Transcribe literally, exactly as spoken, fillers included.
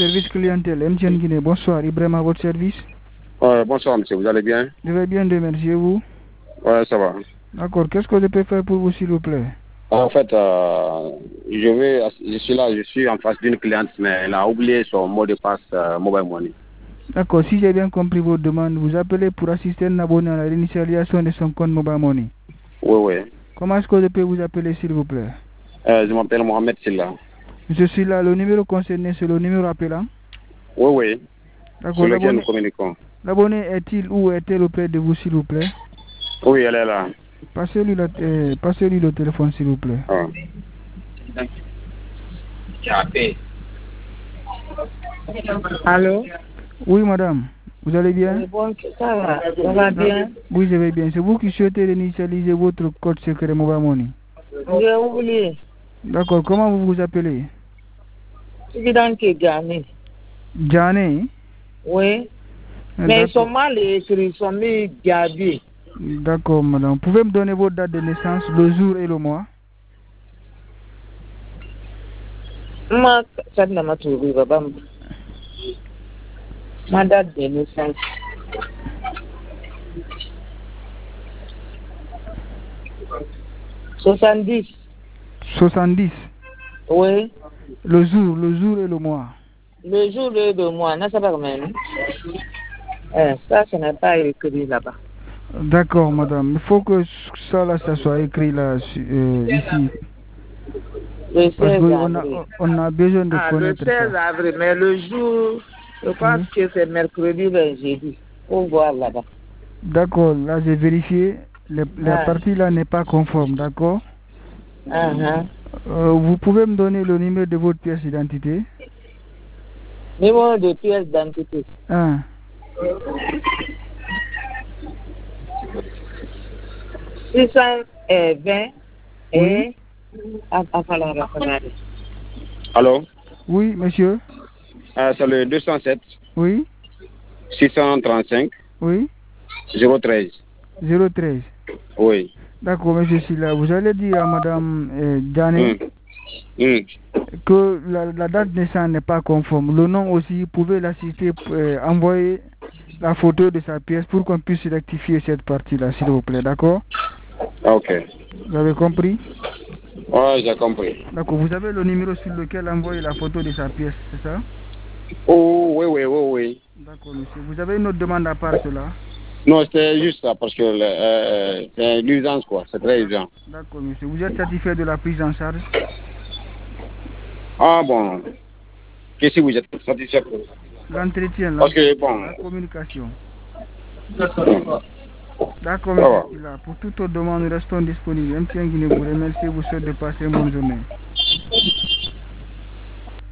service clientèle M T N Guinée. Bonsoir, Ibrahim à votre service. Euh, bonsoir monsieur, vous allez bien? Je vais bien, remercier vous. Ouais, ça va. D'accord, qu'est-ce que je peux faire pour vous s'il vous plaît? En fait, euh, je vais, je suis là, je suis en face d'une cliente, mais elle a oublié son mot de passe euh, mobile money. D'accord, si j'ai bien compris votre demande, vous appelez pour assister un abonné à la réinitialisation de son compte mobile money. Oui, oui. Comment est-ce que je peux vous appeler s'il vous plaît? Euh, je m'appelle Mohamed Silla. Je suis là, le numéro concerné c'est le numéro appelant? Oui, oui. D'accord, Sur lequel nous l'abonné communiquons. l'abonné est-il ou est-elle auprès de vous s'il vous plaît? Oui, elle est là. Passez-lui le, euh, passez-lui le téléphone s'il vous plaît. Ah. Allô? Oui madame, vous allez bien? Bon, ça va, ça va bien. Oui, je vais bien. C'est vous qui souhaitez réinitialiser votre code secret mobile money? J'ai oublié. D'accord, comment vous vous appelez? Président Kegane. Jané? Oui. Mais ils sont mal écrits, ils sont mis Gabi. D'accord, madame. Vous pouvez me donner votre date de naissance, le jour et le mois? Ma, ça ne m'a trouvé, papa. Ma date de naissance. soixante-dix. soixante-dix? Oui. Le jour, le jour et le mois? Le jour et le mois, non, ça va même. Eh, ça, ce n'est pas écrit là-bas. D'accord, madame. Il faut que ça, là, ça soit écrit là, euh, ici. Le Parce seize qu'on a, avril. on a besoin de Ah, connaître le seize ça. avril, mais le jour, je pense Oui. que c'est mercredi, le jeudi. Faut voir là-bas. D'accord, là j'ai vérifié. Le, la Ah. partie là n'est pas conforme, d'accord? Ah, ah. Euh, vous pouvez me donner le numéro de votre pièce d'identité? Numéro de pièce d'identité. Un. six cent vingt et... Oui. Ah, ah, voilà, voilà, voilà. Allô? Oui, monsieur? Euh, c'est le deux cent sept. Oui. six cent trente-cinq. Oui. zéro treize. zéro treize. Oui. D'accord, monsieur Silla. Vous allez dire à madame euh, Jané mm. Mm. que la, la date de naissance n'est pas conforme. Le nom aussi, vous pouvez l'assister, euh, envoyer la photo de sa pièce pour qu'on puisse rectifier cette partie-là, s'il vous plaît, d'accord? Ok. Vous avez compris? Oui, j'ai compris. D'accord, vous avez le numéro sur lequel envoyer la photo de sa pièce, c'est ça? Oh, oui, oui, oui, oui. D'accord, monsieur. Vous avez une autre demande à part cela? Non, c'était juste ça, parce que euh, c'est l'urgence, quoi. C'est très urgent. D'accord, monsieur. Vous êtes satisfait de la prise en charge? Ah bon. Qu'est-ce que vous êtes satisfait pour ça? L'entretien, Parce que, bon... la communication. D'accord, D'accord, monsieur Silla. Pour toute autre demande, nous restons disponibles. M T N Guinée vous remercie et vous souhaite de passer une bonne journée.